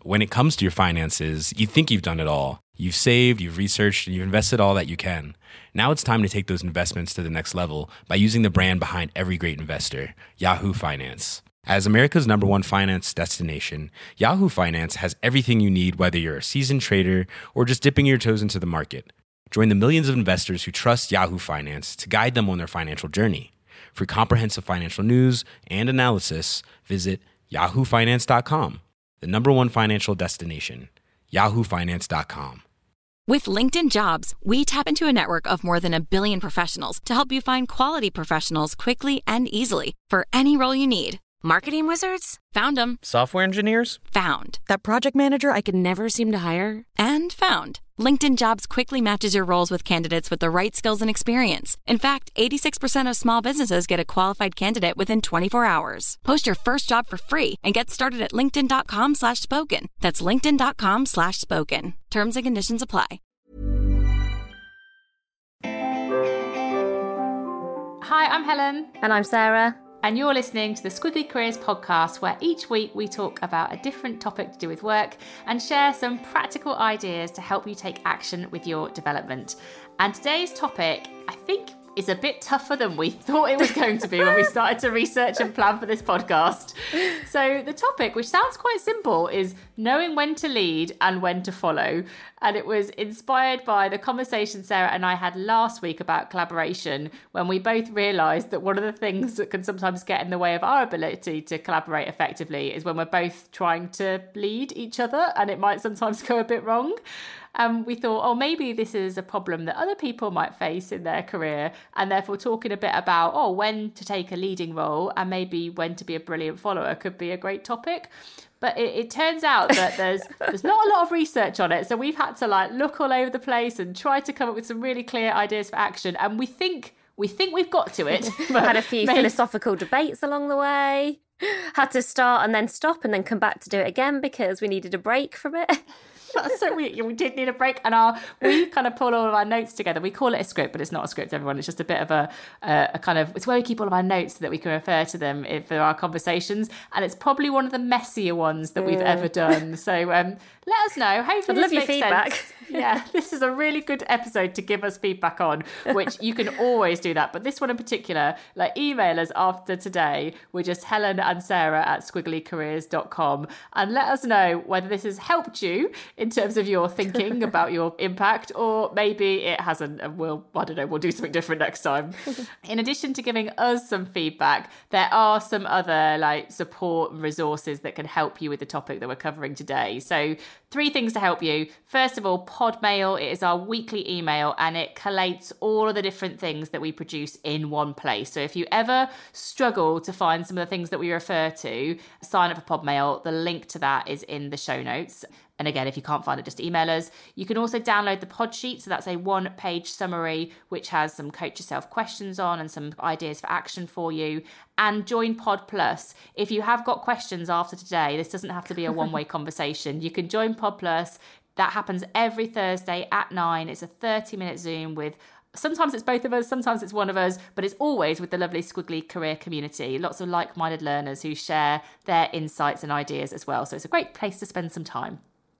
when it comes to your finances, you think you've done it all. You've saved, you've researched, and you've invested all that you can. Now it's time to take those investments to the next level by using the brand behind every great investor, Yahoo Finance. As America's #1 finance destination, Yahoo Finance has everything you need, whether you're a seasoned trader or just dipping your toes into the market. Join the millions of investors who trust Yahoo Finance to guide them on their financial journey. For comprehensive financial news and analysis, visit yahoofinance.com, the #1 financial destination, yahoofinance.com. With LinkedIn Jobs, we tap into a network of more than 1 billion professionals to help you find quality professionals quickly and easily for any role you need. Marketing wizards? Found them. Software engineers? Found. That project manager I could never seem to hire? And found. LinkedIn Jobs quickly matches your roles with candidates with the right skills and experience. In fact, 86% of small businesses get a qualified candidate within 24 hours. Post your first job for free and get started at linkedin.com/spoken. That's linkedin.com/spoken. Terms and conditions apply. Hi, I'm Helen. And I'm Sarah. And you're listening to the Squiggly Careers podcast, where each week we talk about a different topic to do with work and share some practical ideas to help you take action with your development. And today's topic, I think, is a bit tougher than we thought it was going to be when we started to research and plan for this podcast. So the topic, which sounds quite simple, is knowing when to lead and when to follow. And it was inspired by the conversation Sarah and I had last week about collaboration, when we both realised that one of the things that can sometimes get in the way of our ability to collaborate effectively is when we're both trying to lead each other, and it might sometimes go a bit wrong. And we thought, oh, maybe this is a problem that other people might face in their career, and therefore talking a bit about, when to take a leading role and maybe when to be a brilliant follower could be a great topic. But it turns out that there's not a lot of research on it. So we've had to look all over the place and try to come up with some really clear ideas for action. And we think we've got to it. But had a few philosophical debates along the way. Had to start and then stop and then come back to do it again because we needed a break from it. So we did need a break, and we kind of pull all of our notes together. We call it a script, but it's not a script, everyone. It's just a bit of a kind of, it's where we keep all of our notes so that we can refer to them for our conversations. And it's probably one of the messier ones that we've ever done. So let us know. Hopefully I'd love your feedback. Sense. Yeah, this is a really good episode to give us feedback on, which you can always do that. But this one in particular, email us after today. We're just Helen and Sarah at squigglycareers.com, and let us know whether this has helped you in terms of your thinking about your impact, or maybe it hasn't, and we'll do something different next time. In addition to giving us some feedback, there are some other support resources that can help you with the topic that we're covering today. So 3 things to help you. First of all, Podmail. It is our weekly email, and it collates all of the different things that we produce in one place. So if you ever struggle to find some of the things that we refer to, sign up for Podmail. The link to that is in the show notes. And again, if you can't find it, just email us. You can also download the pod sheet. So that's a 1-page summary, which has some coach yourself questions on and some ideas for action for you. And join Pod Plus. If you have got questions after today, this doesn't have to be a one-way conversation. You can join Pod Plus. That happens every Thursday at 9. It's a 30-minute Zoom with, sometimes it's both of us, sometimes it's one of us, but it's always with the lovely Squiggly Career community. Lots of like-minded learners who share their insights and ideas as well. So it's a great place to spend some time.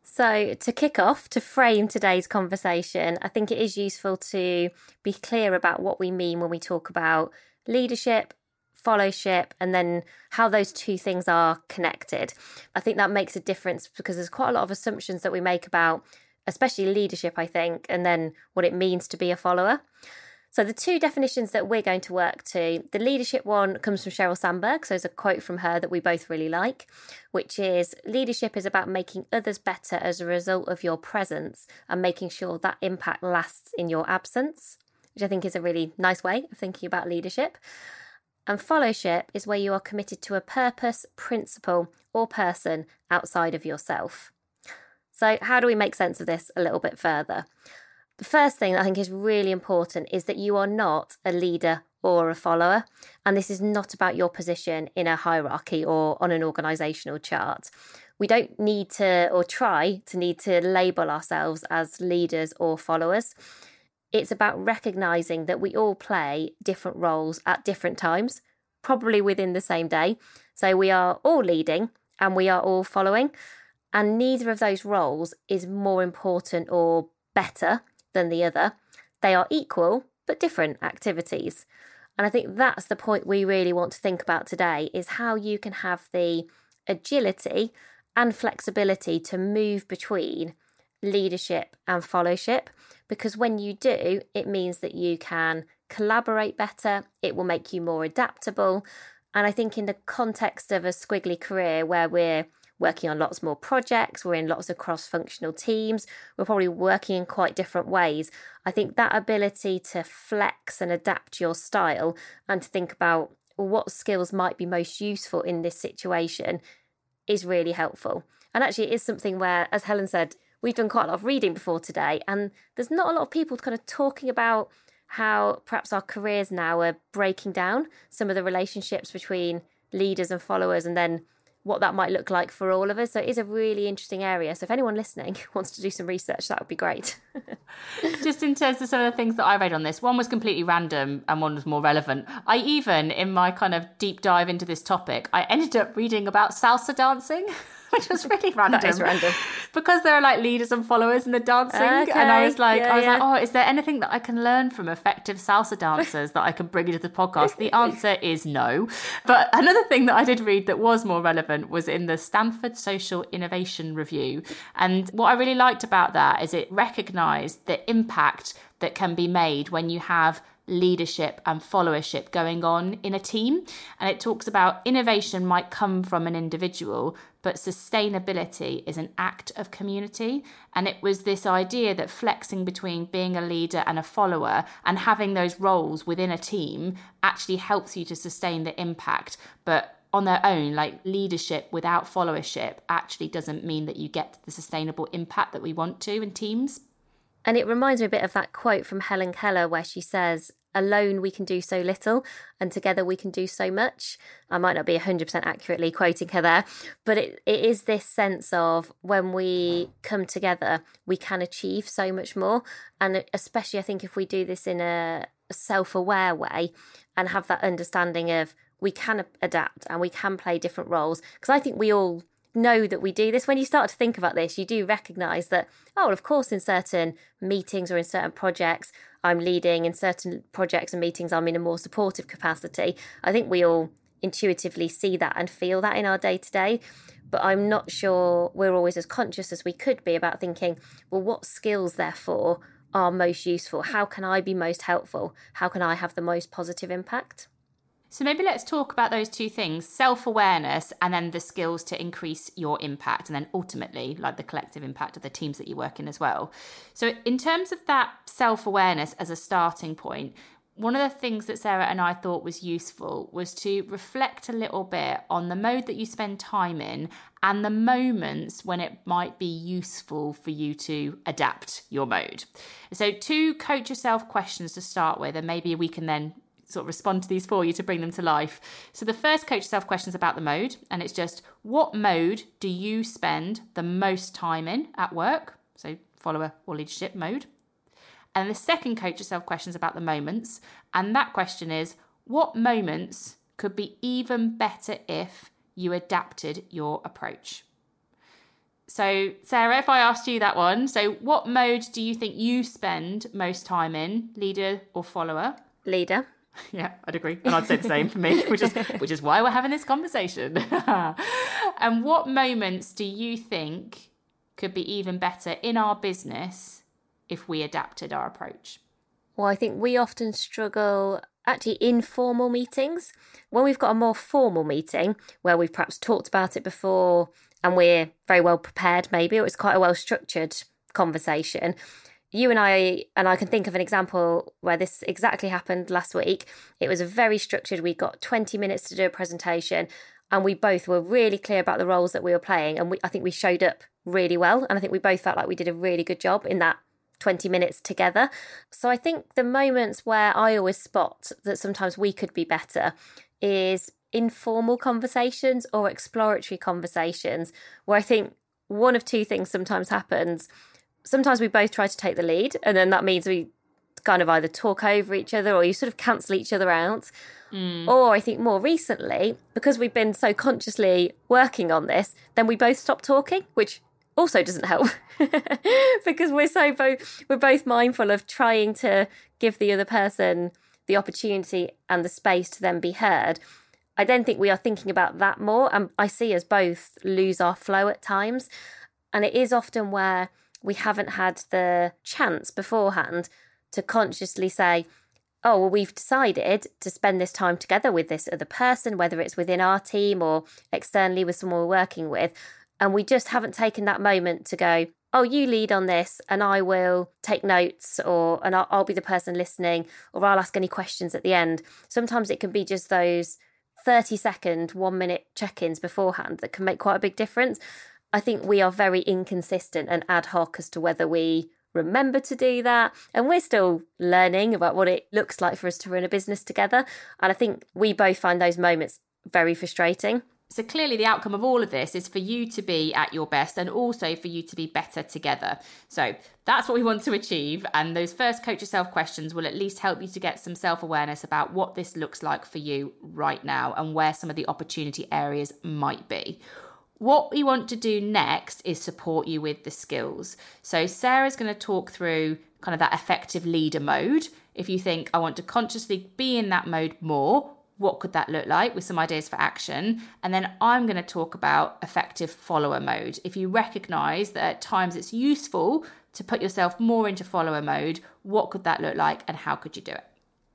So to kick off, to frame today's conversation, I think it is useful to be clear about what we mean when we talk about leadership, followship, and then how those two things are connected. I think that makes a difference because there's quite a lot of assumptions that we make about, especially leadership, I think, and then what it means to be a follower. So the 2 definitions that we're going to work to, the leadership one comes from Sheryl Sandberg. So there's a quote from her that we both really like, which is, leadership is about making others better as a result of your presence and making sure that impact lasts in your absence, which I think is a really nice way of thinking about leadership. And followship is where you are committed to a purpose, principle, or person outside of yourself. So how do we make sense of this a little bit further? The first thing that I think is really important is that you are not a leader or a follower. And this is not about your position in a hierarchy or on an organisational chart. We don't need to, or try to need to label ourselves as leaders or followers. It's about recognising that we all play different roles at different times, probably within the same day. So we are all leading and we are all following. And neither of those roles is more important or better than the other. They are equal, but different activities. And I think that's the point we really want to think about today, is how you can have the agility and flexibility to move between leadership and fellowship. Because when you do, it means that you can collaborate better, it will make you more adaptable. And I think in the context of a Squiggly career where we're working on lots more projects, we're in lots of cross-functional teams, we're probably working in quite different ways. I think that ability to flex and adapt your style and to think about what skills might be most useful in this situation is really helpful. And actually it is something where, as Helen said, we've done quite a lot of reading before today, and there's not a lot of people kind of talking about how perhaps our careers now are breaking down some of the relationships between leaders and followers, and then what that might look like for all of us. So it is a really interesting area. So if anyone listening wants to do some research, that would be great. Just in terms of some of the things that I read on this, one was completely random and one was more relevant. I even, in my kind of deep dive into this topic, I ended up reading about salsa dancing, which was really random. That is random. Because there are like leaders and followers in the dancing. Okay. And I was like, oh, is there anything that I can learn from effective salsa dancers that I can bring into the podcast? The answer is no. But another thing that I did read that was more relevant was in the Stanford Social Innovation Review. And what I really liked about that is it recognised the impact that can be made when you have leadership and followership going on in a team. And it talks about innovation might come from an individual, but sustainability is an act of community. And it was this idea that flexing between being a leader and a follower and having those roles within a team actually helps you to sustain the impact. But on their own, like leadership without followership actually doesn't mean that you get the sustainable impact that we want to in teams. And it reminds me a bit of that quote from Helen Keller where she says, alone we can do so little and together we can do so much. I might not be 100% accurately quoting her there, but it is this sense of when we come together, we can achieve so much more. And especially I think if we do this in a self-aware way and have that understanding of we can adapt and we can play different roles. Because I think we all know that we do this. When you start to think about this, you do recognise that, oh, of course, in certain meetings or in certain projects, I'm leading. In certain projects and meetings, I'm in a more supportive capacity. I think we all intuitively see that and feel that in our day-to-day. But I'm not sure we're always as conscious as we could be about thinking, well, what skills, therefore, are most useful? How can I be most helpful? How can I have the most positive impact? So maybe let's talk about those two things, self-awareness and then the skills to increase your impact and then ultimately like the collective impact of the teams that you work in as well. So in terms of that self-awareness as a starting point, one of the things that Sarah and I thought was useful was to reflect a little bit on the mode that you spend time in and the moments when it might be useful for you to adapt your mode. So 2 coach yourself questions to start with, and maybe we can then sort of respond to these for you to bring them to life. So the first coach yourself question is about the mode, and it's just, what mode do you spend the most time in at work? So follower or leadership mode. And the second coach yourself question is about the moments, and that question is, what moments could be even better if you adapted your approach? So Sarah, if I asked you that one, so what mode do you think you spend most time in, leader or follower? Leader. Yeah, I'd agree. And I'd say the same for me, which is why we're having this conversation. And what moments do you think could be even better in our business if we adapted our approach? Well, I think we often struggle actually in formal meetings. When we've got a more formal meeting where we've perhaps talked about it before and we're very well prepared maybe, or it's quite a well-structured conversation. You and I can think of an example where this exactly happened last week. It was a very structured, we got 20 minutes to do a presentation and we both were really clear about the roles that we were playing. And I think we showed up really well. And I think we both felt like we did a really good job in that 20 minutes together. So I think the moments where I always spot that sometimes we could be better is informal conversations or exploratory conversations where I think one of 2 things sometimes happens. Sometimes we both try to take the lead, and then that means we kind of either talk over each other or you sort of cancel each other out. Or I think more recently, because we've been so consciously working on this, then we both stop talking, which also doesn't help because we're both mindful of trying to give the other person the opportunity and the space to then be heard. I don't think we are thinking about that more. And I see us both lose our flow at times. And it is often where we haven't had the chance beforehand to consciously say, oh, well, we've decided to spend this time together with this other person, whether it's within our team or externally with someone we're working with. And we just haven't taken that moment to go, oh, you lead on this and I will take notes, and I'll be the person listening, or I'll ask any questions at the end. Sometimes it can be just those 30-second, 1-minute check-ins beforehand that can make quite a big difference. I think we are very inconsistent and ad hoc as to whether we remember to do that. And we're still learning about what it looks like for us to run a business together. And I think we both find those moments very frustrating. So clearly the outcome of all of this is for you to be at your best and also for you to be better together. So that's what we want to achieve. And those first Coach Yourself questions will at least help you to get some self-awareness about what this looks like for you right now and where some of the opportunity areas might be. What we want to do next is support you with the skills. So Sarah's going to talk through kind of that effective leader mode. If you think, I want to consciously be in that mode more, what could that look like, with some ideas for action? And then I'm going to talk about effective follower mode. If you recognise that at times it's useful to put yourself more into follower mode, what could that look like and how could you do it?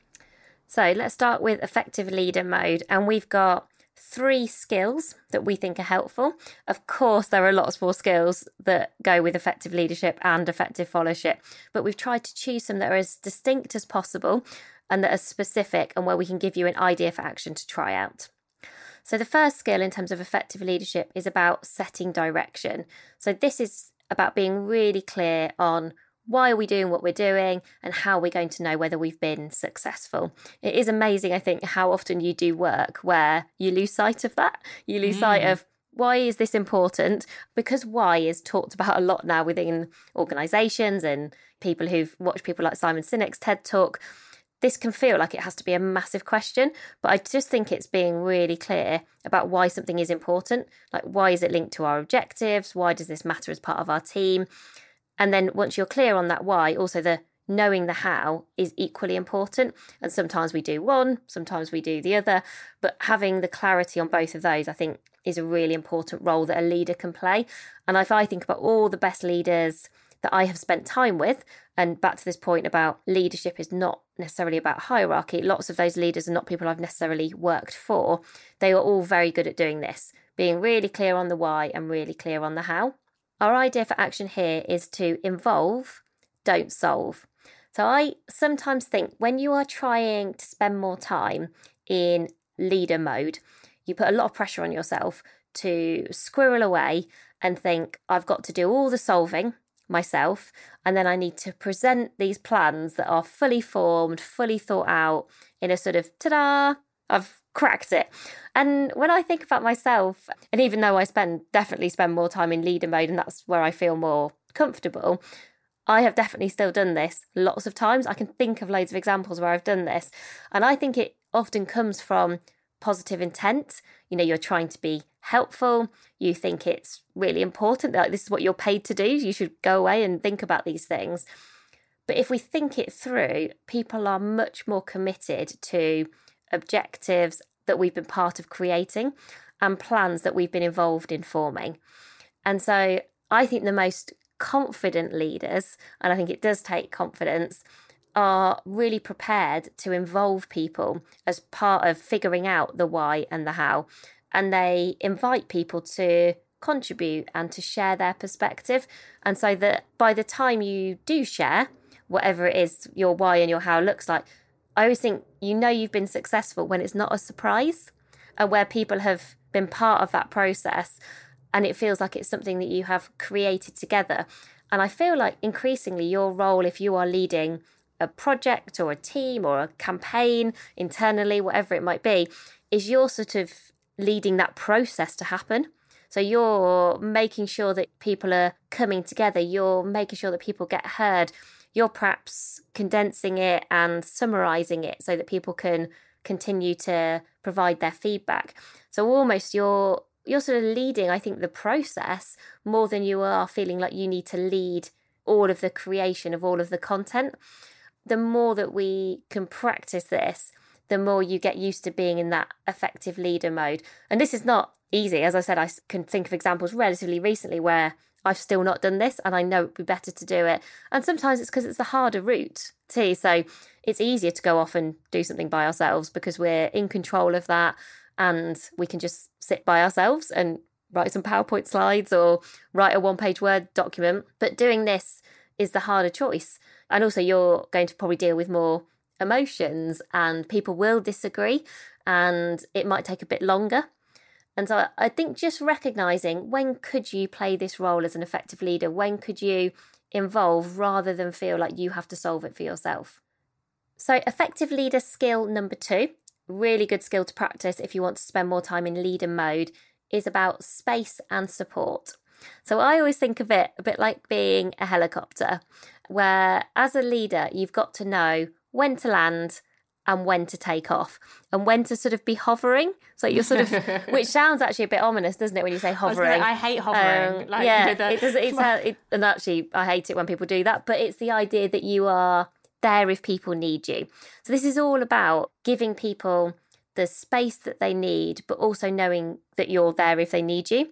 So let's start with effective leader mode. And we've got 3 skills that we think are helpful. Of course, there are lots more skills that go with effective leadership and effective followership, but we've tried to choose some that are as distinct as possible and that are specific and where we can give you an idea for action to try out. So the first skill in terms of effective leadership is about setting direction. So this is about being really clear on why are we doing what we're doing and how we're going to know whether we've been successful. It is amazing, I think, how often you do work where you lose sight of that. You lose sight of, why is this important? Because why is talked about a lot now within organisations and people who've watched people like Simon Sinek's TED Talk. This can feel like it has to be a massive question, but I just think it's being really clear about why something is important. Like, why is it linked to our objectives? Why does this matter as part of our team? And then once you're clear on that why, also the knowing the how is equally important. And sometimes we do one, sometimes we do the other, but having the clarity on both of those, I think, is a really important role that a leader can play. And if I think about all the best leaders that I have spent time with, and back to this point about leadership is not necessarily about hierarchy, lots of those leaders are not people I've necessarily worked for. They are all very good at doing this, being really clear on the why and really clear on the how. Our idea for action here is to involve, don't solve. So I sometimes think when you are trying to spend more time in leader mode, you put a lot of pressure on yourself to squirrel away and think, I've got to do all the solving myself, and then I need to present these plans that are fully formed, fully thought out in a sort of, ta-da, I've cracked it. And when I think about myself, and even though I definitely spend more time in leader mode and that's where I feel more comfortable, I have definitely still done this lots of times. I can think of loads of examples where I've done this. And I think it often comes from positive intent. You know, you're trying to be helpful. You think it's really important, that this is what you're paid to do. You should go away and think about these things. But if we think it through, people are much more committed to objectives that we've been part of creating and plans that we've been involved in forming. And so I think the most confident leaders, and I think it does take confidence, are really prepared to involve people as part of figuring out the why and the how. And they invite people to contribute and to share their perspective. And so that by the time you do share, whatever it is your why and your how looks like, I always think you've been successful when it's not a surprise and where people have been part of that process and it feels like it's something that you have created together. And I feel like increasingly your role, if you are leading a project or a team or a campaign internally, whatever it might be, is you're sort of leading that process to happen. So you're making sure that people are coming together. You're making sure that people get heard. You're perhaps condensing it and summarising it so that people can continue to provide their feedback. So almost you're you're sort of leading, I think, the process more than you are feeling like you need to lead all of the creation of all of the content. The more that we can practice this, the more you get used to being in that effective leader mode. And this is not easy. As I said, I can think of examples relatively recently where I've still not done this and I know it'd be better to do it. And sometimes it's because it's the harder route too. So it's easier to go off and do something by ourselves because we're in control of that and we can just sit by ourselves and write some PowerPoint slides or write a one-page Word document. But doing this is the harder choice. And also you're going to probably deal with more emotions and people will disagree and it might take a bit longer. And so I think just recognising when could you play this role as an effective leader, when could you involve rather than feel like you have to solve it for yourself. So effective leader skill number 2, really good skill to practice if you want to spend more time in leader mode, is about space and support. So I always think of it a bit like being a helicopter, where as a leader, you've got to know when to land and when to take off and when to sort of be hovering. So you're sort of, which sounds actually a bit ominous, doesn't it, when you say hovering? I hate hovering. And actually I hate it when people do that, but it's the idea that you are there if people need you. So this is all about giving people the space that they need, but also knowing that you're there if they need you.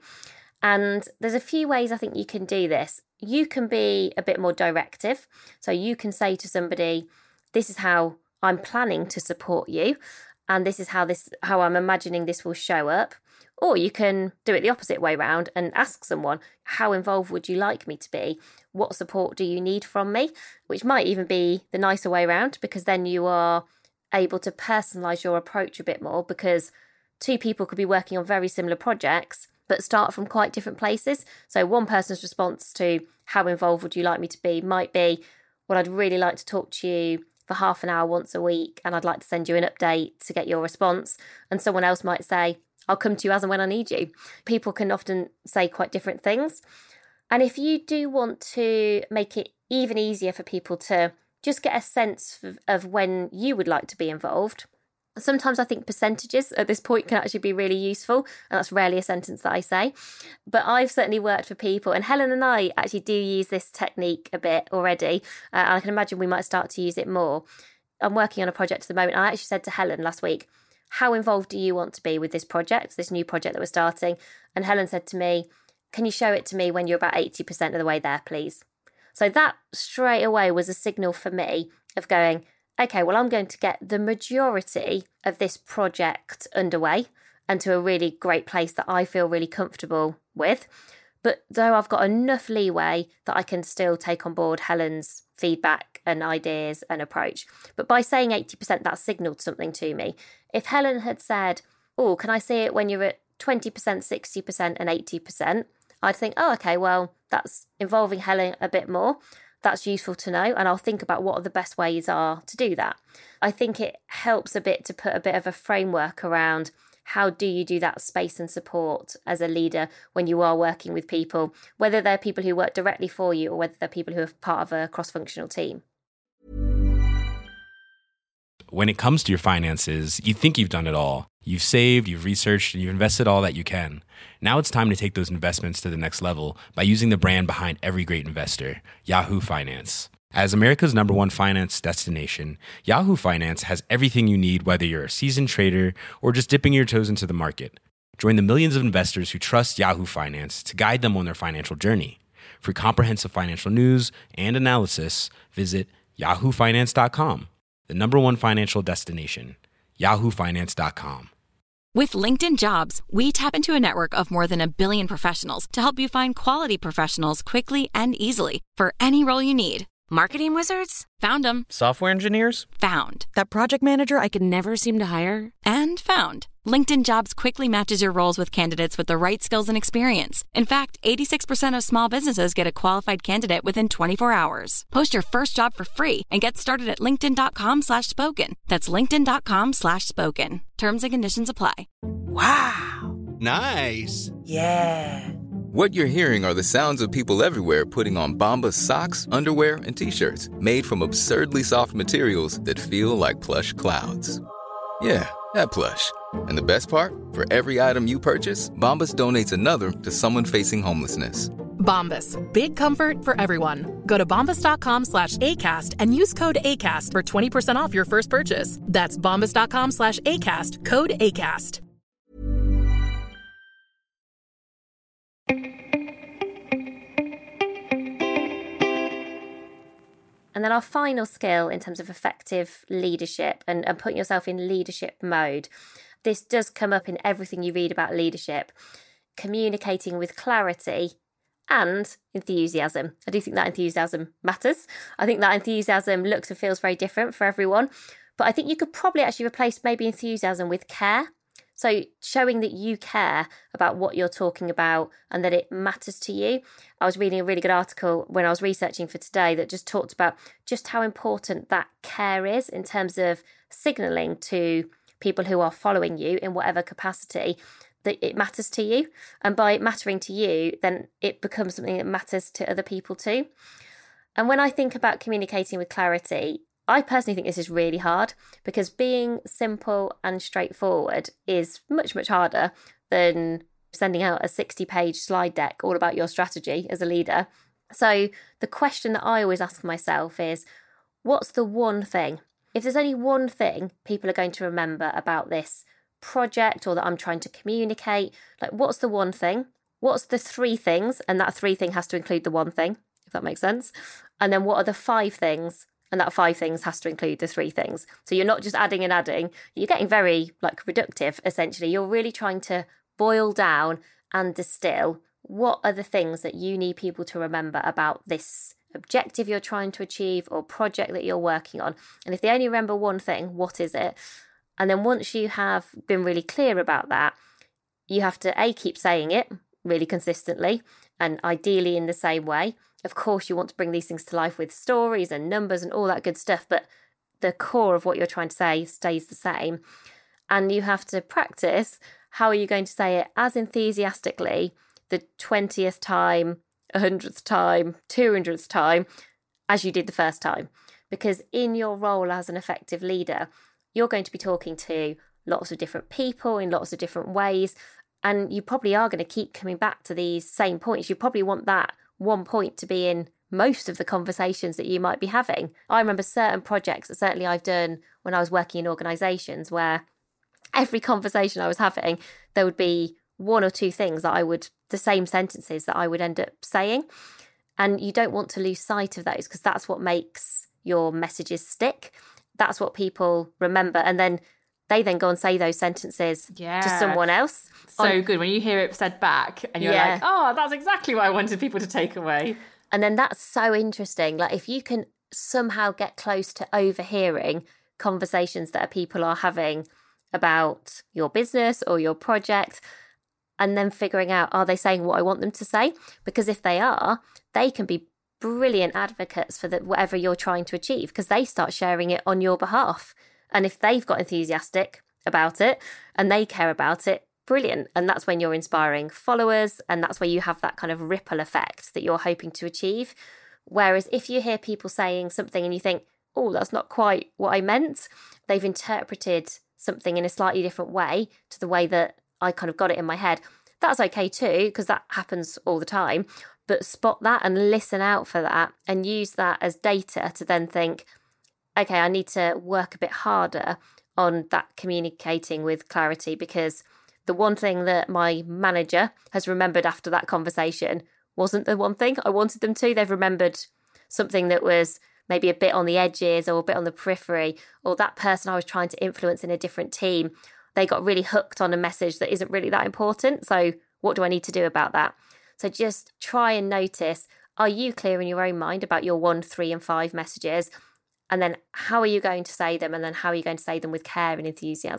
And there's a few ways I think you can do this. You can be a bit more directive. So you can say to somebody, this is how I'm planning to support you, and this is how I'm imagining this will show up. Or you can do it the opposite way round and ask someone, how involved would you like me to be? What support do you need from me? Which might even be the nicer way round, because then you are able to personalise your approach a bit more, because two people could be working on very similar projects but start from quite different places. So one person's response to how involved would you like me to be might be, well, I'd really like to talk to you for half an hour once a week and I'd like to send you an update to get your response. And someone else might say, I'll come to you as and when I need you. People can often say quite different things. And if you do want to make it even easier for people to just get a sense of when you would like to be involved, sometimes I think percentages at this point can actually be really useful, and that's rarely a sentence that I say. But I've certainly worked for people, and Helen and I actually do use this technique a bit already, and I can imagine we might start to use it more. I'm working on a project at the moment. I actually said to Helen last week, how involved do you want to be with this project, this new project that we're starting? And Helen said to me, can you show it to me when you're about 80% of the way there, please? So that straight away was a signal for me of going, okay, well, I'm going to get the majority of this project underway and to a really great place that I feel really comfortable with. But though I've got enough leeway that I can still take on board Helen's feedback and ideas and approach. But by saying 80%, that signalled something to me. If Helen had said, oh, can I see it when you're at 20%, 60% and 80%? I'd think, oh, okay, well, that's involving Helen a bit more. That's useful to know, and I'll think about what the best ways are to do that. I think it helps a bit to put a bit of a framework around how do you do that space and support as a leader when you are working with people, whether they're people who work directly for you or whether they're people who are part of a cross-functional team. When it comes to your finances, you think you've done it all. You've saved, you've researched, and you've invested all that you can. Now it's time to take those investments to the next level by using the brand behind every great investor, Yahoo Finance. As America's #1 finance destination, Yahoo Finance has everything you need, whether you're a seasoned trader or just dipping your toes into the market. Join the millions of investors who trust Yahoo Finance to guide them on their financial journey. For comprehensive financial news and analysis, visit yahoofinance.com, the #1 financial destination, yahoofinance.com. With LinkedIn Jobs, we tap into a network of more than 1 billion professionals to help you find quality professionals quickly and easily for any role you need. Marketing wizards? Found them. Software engineers? Found. That project manager I could never seem to hire? And found. LinkedIn Jobs quickly matches your roles with candidates with the right skills and experience. In fact, 86% of small businesses get a qualified candidate within 24 hours. Post your first job for free and get started at linkedin.com/spoken. That's linkedin.com/spoken. Terms and conditions apply. Wow. Nice. Yeah. What you're hearing are the sounds of people everywhere putting on Bombas socks, underwear, and T-shirts made from absurdly soft materials that feel like plush clouds. Yeah, that plush. And the best part? For every item you purchase, Bombas donates another to someone facing homelessness. Bombas. Big comfort for everyone. Go to bombas.com/ACAST and use code ACAST for 20% off your first purchase. That's bombas.com/ACAST. Code ACAST. And then our final skill in terms of effective leadership and putting yourself in leadership mode. This does come up in everything you read about leadership. Communicating with clarity and enthusiasm. I do think that enthusiasm matters. I think that enthusiasm looks and feels very different for everyone. But I think you could probably actually replace maybe enthusiasm with care. So showing that you care about what you're talking about and that it matters to you. I was reading a really good article when I was researching for today that just talked about just how important that care is in terms of signalling to people who are following you in whatever capacity that it matters to you. And by it mattering to you, then it becomes something that matters to other people too. And when I think about communicating with clarity, I personally think this is really hard because being simple and straightforward is much, much harder than sending out a 60-page slide deck all about your strategy as a leader. So the question that I always ask myself is, what's the one thing? If there's only one thing people are going to remember about this project or that I'm trying to communicate, like what's the one thing? What's the three things? And that three thing has to include the one thing, if that makes sense. And then what are the five things? And that five things has to include the three things. So you're not just adding and adding. You're getting very reductive, essentially. You're really trying to boil down and distill what are the things that you need people to remember about this objective you're trying to achieve or project that you're working on. And if they only remember one thing, what is it? And then once you have been really clear about that, you have to keep saying it really consistently and ideally in the same way. Of course, you want to bring these things to life with stories and numbers and all that good stuff, but the core of what you're trying to say stays the same. And you have to practice how are you going to say it as enthusiastically the 20th time, 100th time, 200th time as you did the first time. Because in your role as an effective leader, you're going to be talking to lots of different people in lots of different ways. And you probably are going to keep coming back to these same points. You probably want that one point to be in most of the conversations that you might be having. I remember certain projects that certainly I've done when I was working in organisations where every conversation I was having, there would be one or two things that the same sentences that I would end up saying. And you don't want to lose sight of those because that's what makes your messages stick. That's what people remember. And then they then go and say those sentences to someone else. So good when you hear it said back and you're like, oh, that's exactly what I wanted people to take away. And then that's so interesting. Like if you can somehow get close to overhearing conversations that people are having about your business or your project and then figuring out, are they saying what I want them to say? Because if they are, they can be brilliant advocates for whatever you're trying to achieve because they start sharing it on your behalf. And if they've got enthusiastic about it and they care about it, brilliant. And that's when you're inspiring followers and that's where you have that kind of ripple effect that you're hoping to achieve. Whereas if you hear people saying something and you think, oh, that's not quite what I meant, they've interpreted something in a slightly different way to the way that I kind of got it in my head. That's okay too, because that happens all the time. But spot that and listen out for that and use that as data to then think, okay, I need to work a bit harder on that communicating with clarity because the one thing that my manager has remembered after that conversation wasn't the one thing I wanted them to. They've remembered something that was maybe a bit on the edges or a bit on the periphery, or that person I was trying to influence in a different team, they got really hooked on a message that isn't really that important. So what do I need to do about that? So just try and notice, are you clear in your own mind about your 1, 3 and 5 messages? And then how are you going to say them? And then how are you going to say them with care and enthusiasm?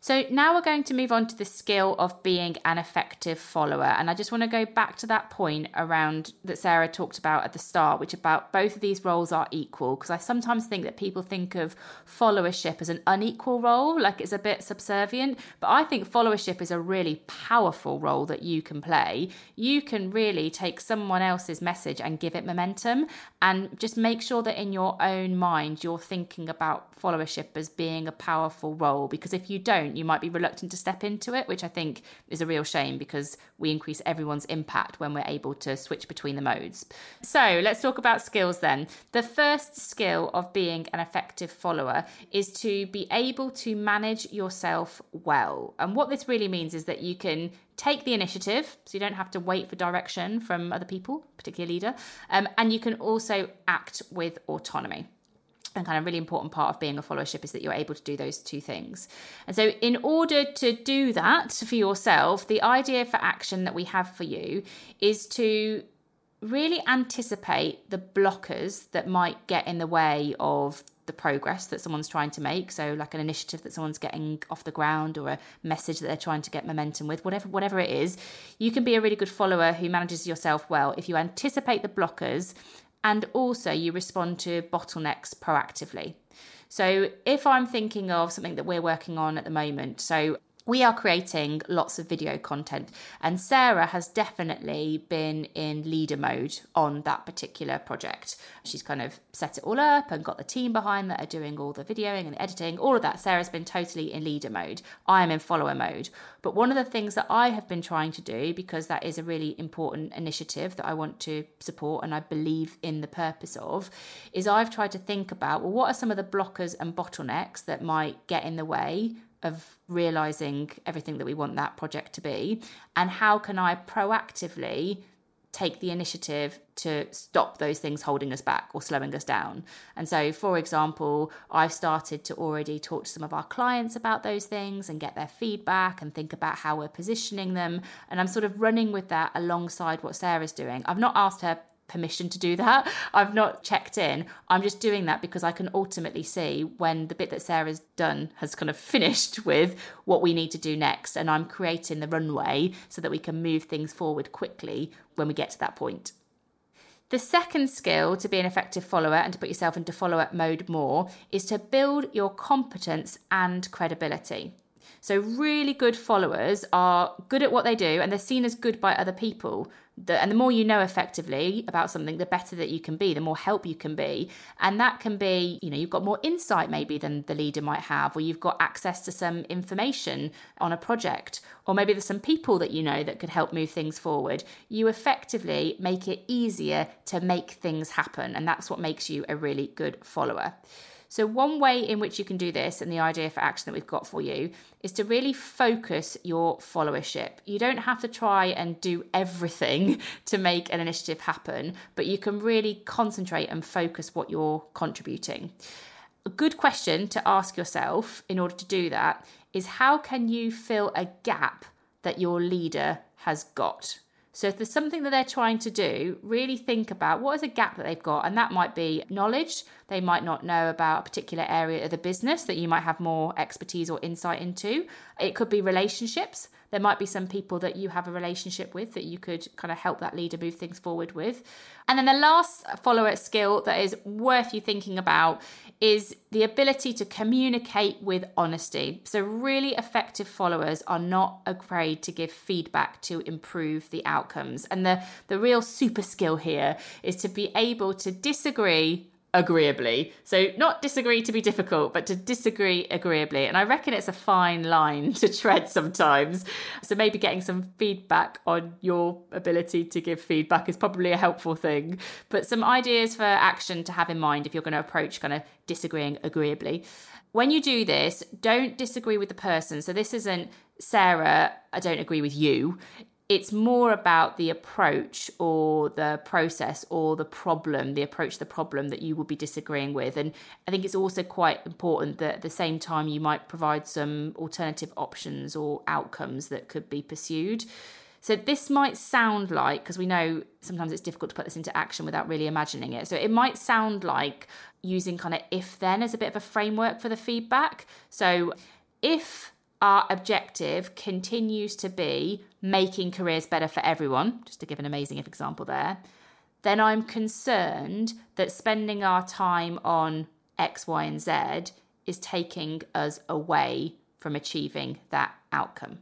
So now we're going to move on to the skill of being an effective follower. And I just want to go back to that point around that Sarah talked about at the start, which about both of these roles are equal. Because I sometimes think that people think of followership as an unequal role, like it's a bit subservient. But I think followership is a really powerful role that you can play. You can really take someone else's message and give it momentum, and just make sure that in your own mind, you're thinking about followership as being a powerful role. Because if you don't, you might be reluctant to step into it, which I think is a real shame, because we increase everyone's impact when we're able to switch between the modes. So let's talk about skills then. The first skill of being an effective follower is to be able to manage yourself well. And what this really means is that you can take the initiative, so you don't have to wait for direction from other people, particularly a leader, and you can also act with autonomy. And kind of really important part of being a followership is that you're able to do those two things. And so in order to do that for yourself, the idea for action that we have for you is to really anticipate the blockers that might get in the way of the progress that someone's trying to make. So like an initiative that someone's getting off the ground, or a message that they're trying to get momentum with, whatever it is. You can be a really good follower who manages yourself well if you anticipate the blockers, and also you respond to bottlenecks proactively. So if I'm thinking of something that we're working on at the moment, so we are creating lots of video content, and Sarah has definitely been in leader mode on that particular project. She's kind of set it all up and got the team behind that are doing all the videoing and editing, all of that. Sarah's been totally in leader mode. I am in follower mode. But one of the things that I have been trying to do, because that is a really important initiative that I want to support and I believe in the purpose of, is I've tried to think about, well, what are some of the blockers and bottlenecks that might get in the way of realising everything that we want that project to be, and how can I proactively take the initiative to stop those things holding us back or slowing us down. And so, for example, I've started to already talk to some of our clients about those things and get their feedback and think about how we're positioning them. And I'm sort of running with that alongside what Sarah's doing. I've not asked her permission to do that. I've not checked in. I'm just doing that because I can ultimately see when the bit that Sarah's done has kind of finished with what we need to do next. And I'm creating the runway so that we can move things forward quickly when we get to that point. The second skill to be an effective follower and to put yourself into follower mode more is to build your competence and credibility. So really good followers are good at what they do, and they're seen as good by other people. And the more you know effectively about something, the better that you can be, the more help you can be. And that can be, you've got more insight maybe than the leader might have, or you've got access to some information on a project, or maybe there's some people that you know that could help move things forward. You effectively make it easier to make things happen, and that's what makes you a really good follower. So one way in which you can do this, and the idea for action that we've got for you, is to really focus your followership. You don't have to try and do everything to make an initiative happen, but you can really concentrate and focus what you're contributing. A good question to ask yourself in order to do that is, how can you fill a gap that your leader has got? So if there's something that they're trying to do, really think about what is a gap that they've got. And that might be knowledge. They might not know about a particular area of the business that you might have more expertise or insight into. It could be relationships. There might be some people that you have a relationship with that you could kind of help that leader move things forward with. And then the last follower skill that is worth you thinking about is the ability to communicate with honesty. So really effective followers are not afraid to give feedback to improve the outcomes. And the real super skill here is to be able to disagree agreeably. So not disagree to be difficult, but to disagree agreeably. And I reckon it's a fine line to tread sometimes. So maybe getting some feedback on your ability to give feedback is probably a helpful thing. But some ideas for action to have in mind if you're going to approach kind of disagreeing agreeably. When you do this, don't disagree with the person. So this isn't, Sarah, I don't agree with you. It's more about the approach or the process or the problem, the approach to the problem that you will be disagreeing with. And I think it's also quite important that at the same time you might provide some alternative options or outcomes that could be pursued. So this might sound like, because we know sometimes it's difficult to put this into action without really imagining it. So it might sound like using kind of if-then as a bit of a framework for the feedback. So if our objective continues to be making careers better for everyone, just to give an amazing example there, then I'm concerned that spending our time on X, Y, and Z is taking us away from achieving that outcome.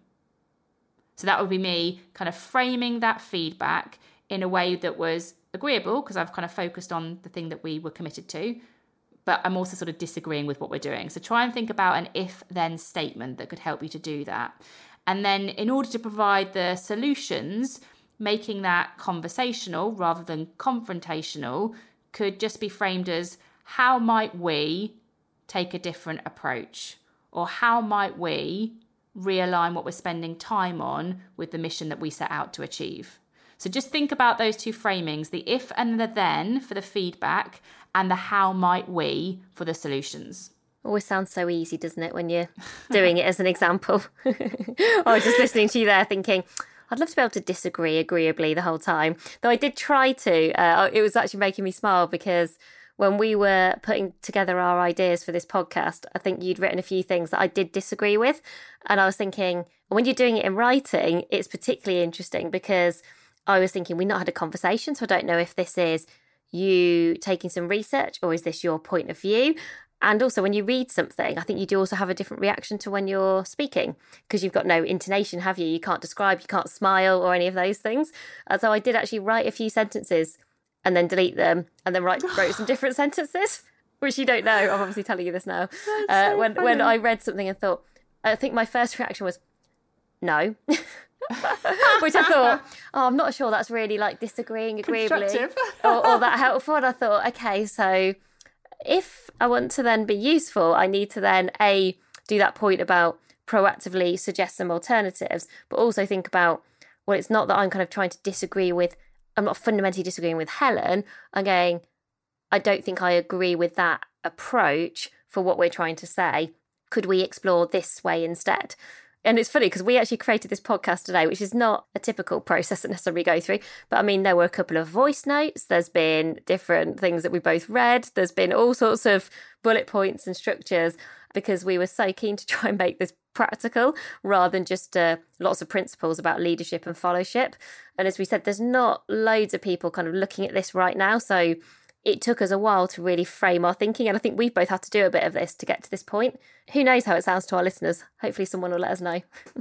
So that would be me kind of framing that feedback in a way that was agreeable, because I've kind of focused on the thing that we were committed to, but I'm also sort of disagreeing with what we're doing. So try and think about an if-then statement that could help you to do that. And then in order to provide the solutions, making that conversational rather than confrontational could just be framed as, how might we take a different approach? Or how might we realign what we're spending time on with the mission that we set out to achieve? So just think about those two framings, the if and the then for the feedback, and the how might we for the solutions. Always sounds so easy, doesn't it, when you're doing it as an example? I was just listening to you there thinking, I'd love to be able to disagree agreeably the whole time. Though I did try to. It was actually making me smile because when we were putting together our ideas for this podcast, I think you'd written a few things that I did disagree with. And I was thinking, when you're doing it in writing, it's particularly interesting because I was thinking we've not had a conversation, so I don't know if this is you taking some research or is this your point of view? And also when you read something, I think you do also have a different reaction to when you're speaking because you've got no intonation, have you? You can't describe, you can't smile or any of those things. And so I did actually write a few sentences and then delete them and then wrote some different sentences, which you don't know. I'm obviously telling you this now. When I read something and thought, I think my first reaction was, no. Which I thought, I'm not sure that's really like disagreeing agreeably or that helpful. And I thought, okay, so if I want to then be useful, I need to then do that point about proactively suggest some alternatives, but also think about, well, it's not that I'm kind of trying to disagree with, I'm not fundamentally disagreeing with Helen. I'm going, I don't think I agree with that approach for what we're trying to say. Could we explore this way instead? And it's funny because we actually created this podcast today, which is not a typical process that necessarily go through. But I mean, there were a couple of voice notes. There's been different things that we both read. There's been all sorts of bullet points and structures because we were so keen to try and make this practical rather than just lots of principles about leadership and fellowship. And as we said, there's not loads of people kind of looking at this right now. So it took us a while to really frame our thinking. And I think we've both had to do a bit of this to get to this point. Who knows how it sounds to our listeners? Hopefully someone will let us know.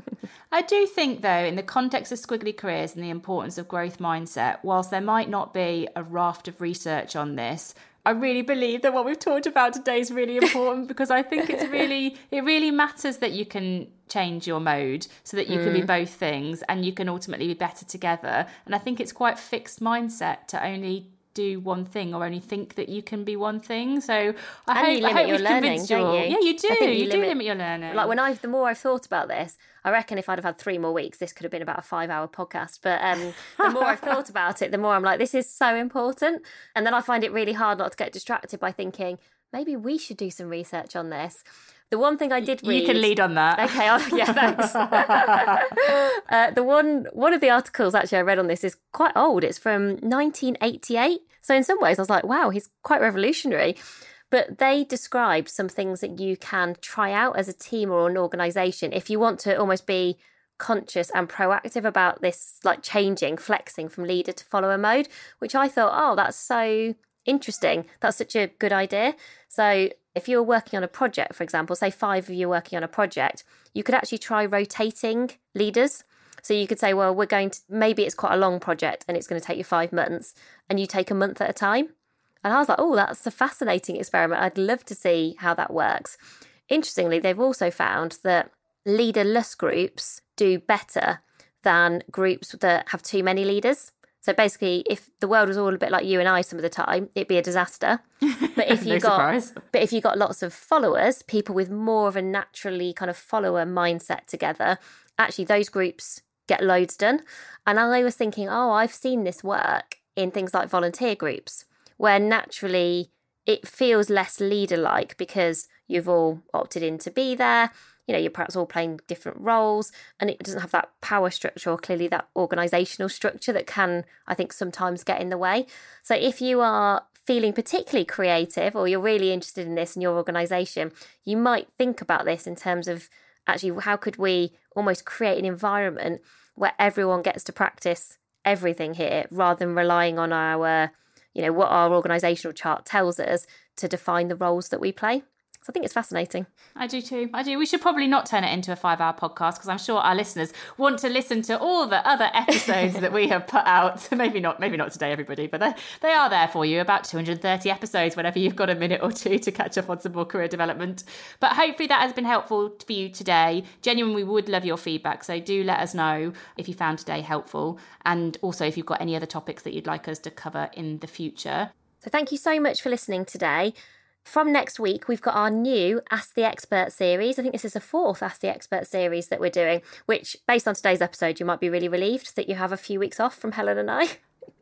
I do think, though, in the context of Squiggly Careers and the importance of growth mindset, whilst there might not be a raft of research on this, I really believe that what we've talked about today is really important because I think it really matters that you can change your mode so that you can be both things and you can ultimately be better together. And I think it's quite fixed mindset to only do one thing or only think that you can be one thing. So I hope your learning, don't you? Yeah, you do. You do limit your learning. Like the more I've thought about this, I reckon if I'd have had 3 more weeks, this could have been about a 5-hour podcast. But the more I've thought about it, the more I'm like, this is so important. And then I find it really hard not to get distracted by thinking, maybe we should do some research on this. The one thing I did read... You can lead on that. Okay, thanks. One of the articles actually I read on this is quite old. It's from 1988. So in some ways I was like, wow, he's quite revolutionary. But they describe some things that you can try out as a team or an organisation if you want to almost be conscious and proactive about this, like changing, flexing from leader to follower mode, which I thought, that's so interesting. That's such a good idea. So if you're working on a project, for example, say 5 of you working on a project, you could actually try rotating leaders. So you could say, well, maybe it's quite a long project and it's going to take you 5 months and you take a month at a time. And I was like, that's a fascinating experiment. I'd love to see how that works. Interestingly, they've also found that leaderless groups do better than groups that have too many leaders. So basically, if the world was all a bit like you and I some of the time, it'd be a disaster. But if you got lots of followers, people with more of a naturally kind of follower mindset together, actually those groups get loads done. And I was thinking, I've seen this work in things like volunteer groups, where naturally it feels less leader-like because you've all opted in to be there. You know, you're perhaps all playing different roles and it doesn't have that power structure or clearly that organisational structure that can, I think, sometimes get in the way. So if you are feeling particularly creative or you're really interested in this in your organisation, you might think about this in terms of actually, how could we almost create an environment where everyone gets to practice everything here rather than relying on our, what our organisational chart tells us to define the roles that we play. So I think it's fascinating. I do too. We should probably not turn it into a 5-hour podcast because I'm sure our listeners want to listen to all the other episodes that we have put out. Maybe not today, everybody, but they are there for you. About 230 episodes whenever you've got a minute or two to catch up on some more career development. But hopefully that has been helpful for you today. Genuinely, we would love your feedback. So do let us know if you found today helpful. And also if you've got any other topics that you'd like us to cover in the future. So thank you so much for listening today. From next week, we've got our new Ask the Expert series. I think this is the 4th Ask the Expert series that we're doing, which, based on today's episode, you might be really relieved that you have a few weeks off from Helen and I.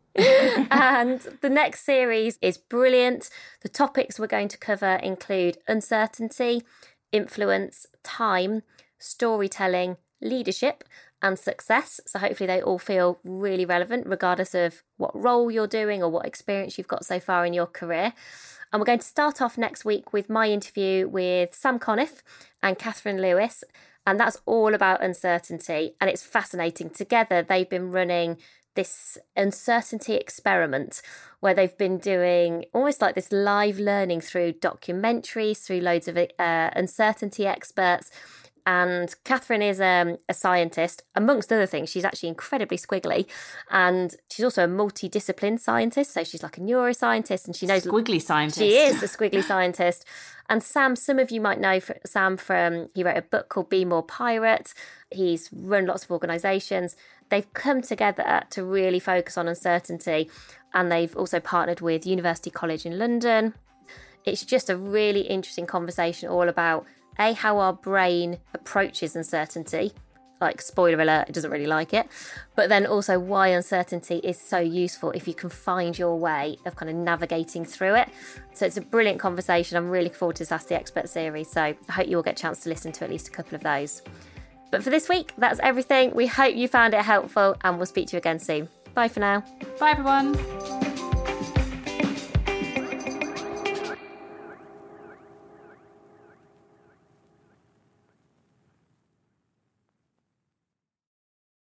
And the next series is brilliant. The topics we're going to cover include uncertainty, influence, time, storytelling, leadership, and success. So hopefully they all feel really relevant, regardless of what role you're doing or what experience you've got so far in your career. And we're going to start off next week with my interview with Sam Conniff and Catherine Lewis. And that's all about uncertainty. And it's fascinating. Together, they've been running this uncertainty experiment where they've been doing almost like this live learning through documentaries, through loads of uncertainty experts. And Catherine is a scientist. Amongst other things, she's actually incredibly squiggly. And she's also a multidiscipline scientist. So she's like a neuroscientist and she knows... Squiggly scientist. She is a squiggly scientist. And Sam, some of you might know Sam from... He wrote a book called Be More Pirate. He's run lots of organisations. They've come together to really focus on uncertainty. And they've also partnered with University College in London. It's just a really interesting conversation all about... how our brain approaches uncertainty, like spoiler alert, it doesn't really like it, but then also why uncertainty is so useful if you can find your way of kind of navigating through it. So it's a brilliant conversation. I'm really looking forward to this Ask the Expert series, so I hope you will get a chance to listen to at least a couple of those. But for this week, that's everything. We hope you found it helpful and we'll speak to you again soon. Bye for now. Bye everyone.